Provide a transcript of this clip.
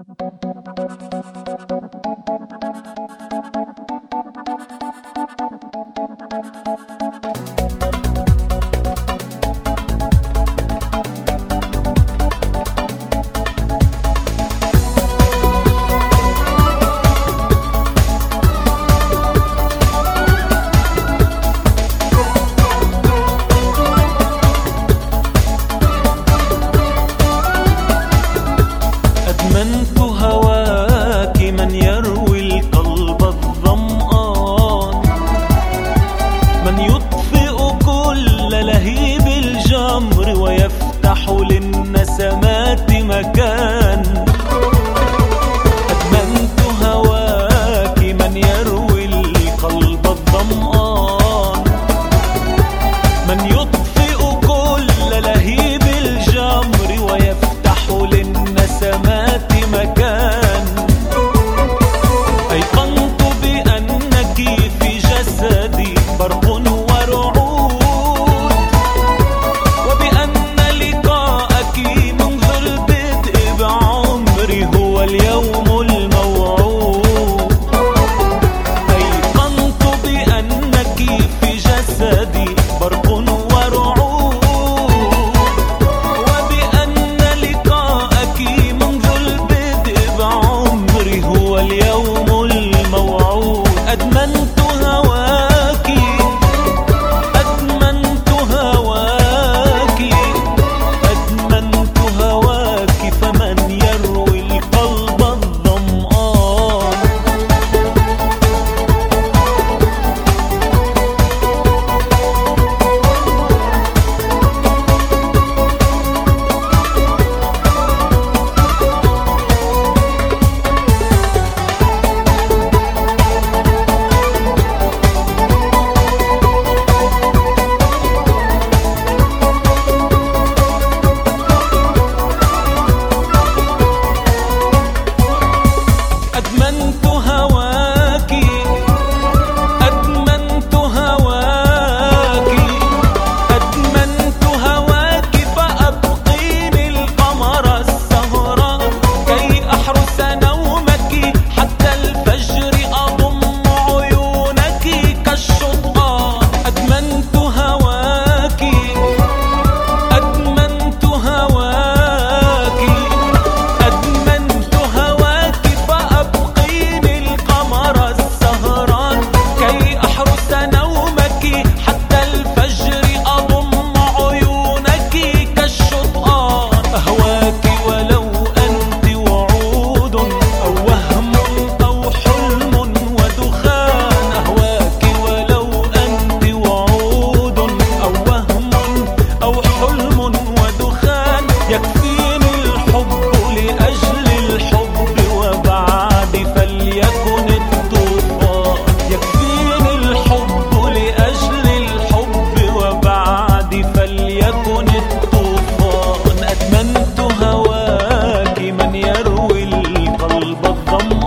أدمنت هواك من يروي القلب الظمآن، من يطفئ كل لهيب الجمر ويفتح للنسمات مكان. أدمنت هواك من يروي القلب الظمآن، من يطفئ كل لهيب الجمر ويفتح للنسمات مكان. أيقنت بأنك في جسدي برق ورعود، وبأن لقاءك منذ البدء بعمري هو اليوم الموعود. أيقنت بأنك في جسدي برق ورعود، وبأن لقاءك منذ البدء بعمري هو اليوم الموعود. أدمنت هواك، أدمنت هواك، أدمنت هواك، فمن يروي القلب الظمآن. أدمنت هواك، أدمنت هواك، أدمنت هواك، فأبقيني القمر السهران كي أحرس نومك حتى الفجر أضم عيونك كالشطآن. أدمنت هواك، أدمنت هواك، أدمنت هواك، فأبقيني القمر السهران كي أحرس نومك حتى الفجر أضم عيونك كالشطآن. أهواك ولو أنت وعود أو وهم أو حلم ودخان. أهواك ولو أنت وعود أو وهم أو حلم ودخان. يكفيني الحب لأجل الحب وبعد فليكن الطوفان. يكفيني الحب لأجل الحب وبعد فليكن الطوفان. أدمنت هواك من يروي القلب الظمآن.